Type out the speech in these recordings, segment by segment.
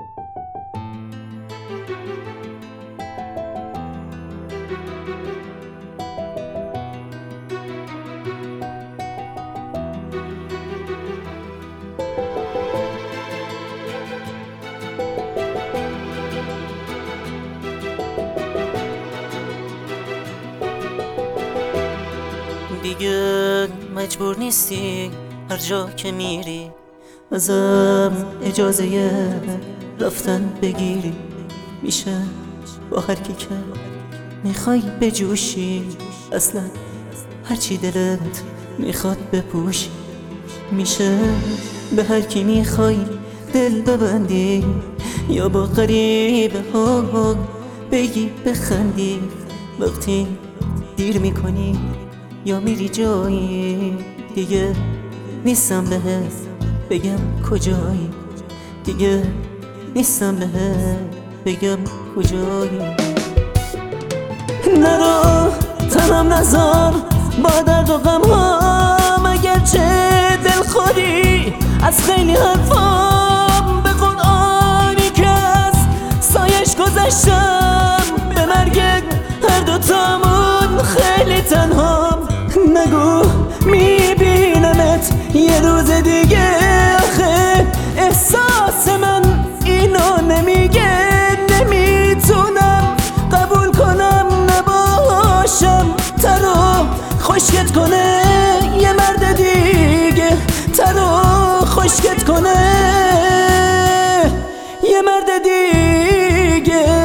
دیگه مجبور نیستی هر جا که میری ازم اجازه رفتن بگیری. میشه با هر کی که میخوای بجوشی، اصلا هرچی دلت میخواد بپوشی. میشه به هر کی میخوای دل ببندی، یا با غریبه ها بگی بخندی. وقتی دیر میکنی یا میری جایی، دیگه نیستم بهت بگم کجایی. دیگه نیستم بهت بگم کجایی. نرو تنم نذار با درد و غم ها، اگرچه دلخوری از خیلی حرفام. به قرآنی که از سایش گذشتم، به مرگ هر دوتامون خیلی تنهام. نگو میبینمت یه روز دیگه، آخه احساس من اینو نمیگه. نمیتونم قبول کنم نباشم تنها خشکت کنه یه مرد دیگه. تنها خشکت کنه یه مرد دیگه.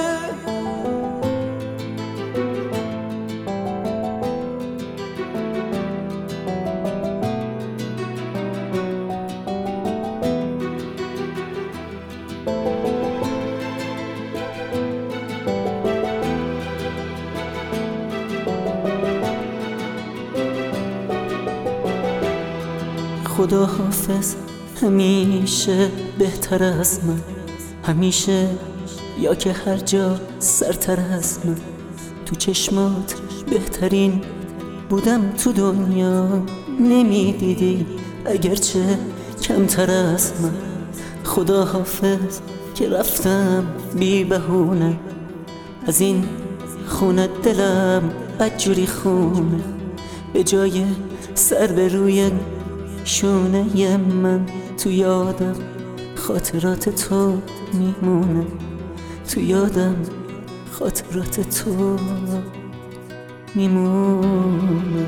خدا حافظ همیشه بهتر از من، همیشه یا که هر جا سرتر از من. تو چشمات بهترین بودم تو دنیا، نمیدیدی اگرچه کمتر از من. خدا حافظ که رفتم بی بهونه از این خونه، دلم بدجوری خونه. به جای سر به روی شونه من، تو یادم خاطرات تو میمونه. تو یادم خاطرات تو میمونه.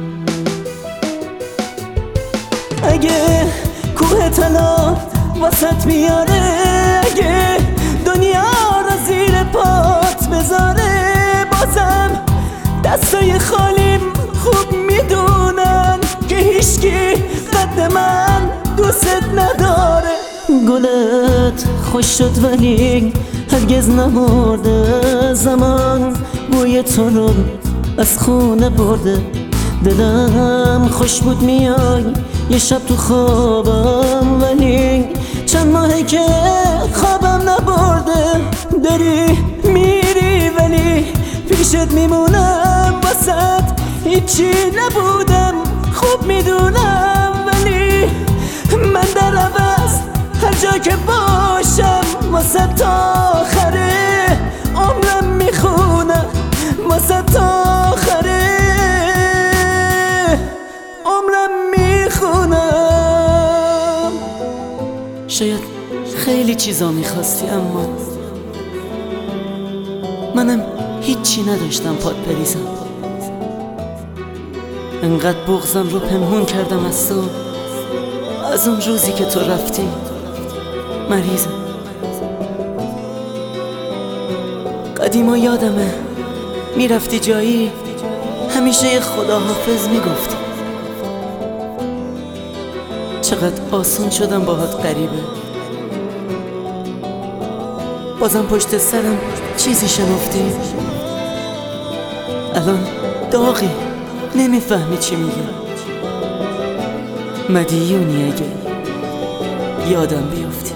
اگه کوه طلا واسط میاره، اگه دنیا رو زیر پات بذاره، بازم دستای خالیم خوب میدونن که هیچکی قد من دوست نداره. گلت خوش شد ولی هرگز نمرده، زمان بوی تو رو از خونه برده. دلم خوش بود میای یه شب تو خوابم، ولی چند ماهه که خوابم نبرده. داری میری ولی پیشت میمونم، واسط هیچی نبودم خوب میدونم. ولی من در عوض هر جا که باشم واسه تا آخره عمرم میخونم، واسه تا آخره عمرم میخونم. شاید خیلی چیزا میخواستی، اما منم هیچی نداشتم پات بریزم. انقدر بغضم رو پنهون کردم از تو، از اون روزی که تو رفتی مریضم. قدیما یادمه میرفتی جایی، همیشه یه خداحافظ میگفتی. چقدر آسون شدم باهات غریبه، بازم پشت سرم چیزی شنفتی. الان داغی نمیفهمی چی میگم. مدیونی اگه یادم بیافتی.